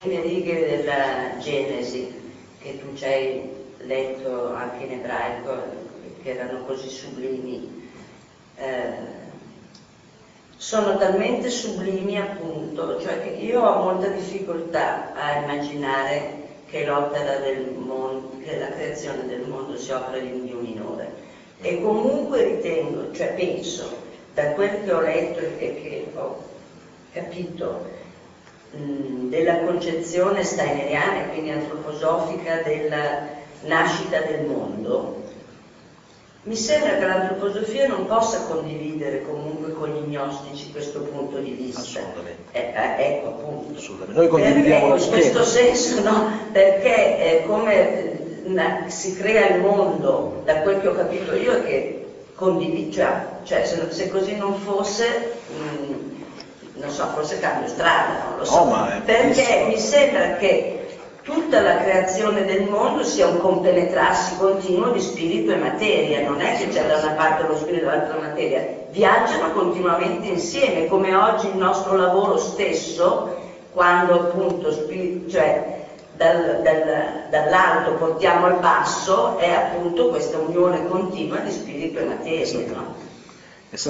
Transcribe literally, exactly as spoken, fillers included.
le righe della Genesi che tu ci hai letto anche in ebraico, che erano così sublimi, eh, sono talmente sublimi appunto, cioè che io ho molta difficoltà a immaginare che l'opera del mondo, che la creazione del mondo sia opera di un Dio minore. E comunque ritengo, cioè penso, da quel che ho letto e che, che ho capito mh, della concezione steineriana, quindi antroposofica, della nascita del mondo, mi sembra che l'antroposofia non possa condividere comunque con gli gnostici questo punto di vista. Assolutamente. Eh, eh, ecco appunto. Assolutamente. Noi condividiamo la la scheda. In questo senso no, perché eh, come na, si crea il mondo, da quel che ho capito io, è che condivide, cioè, cioè se, se così non fosse, mh, non so, forse cambio strada, non lo so. Oh, ma è perché mi sembra che tutta la creazione del mondo sia un compenetrarsi continuo di spirito e materia, non è che c'è da una parte lo spirito e dall'altra la materia, viaggiano continuamente insieme, come oggi il nostro lavoro stesso, quando appunto cioè, dal, dal, dall'alto portiamo al basso, è appunto questa unione continua di spirito e materia, no?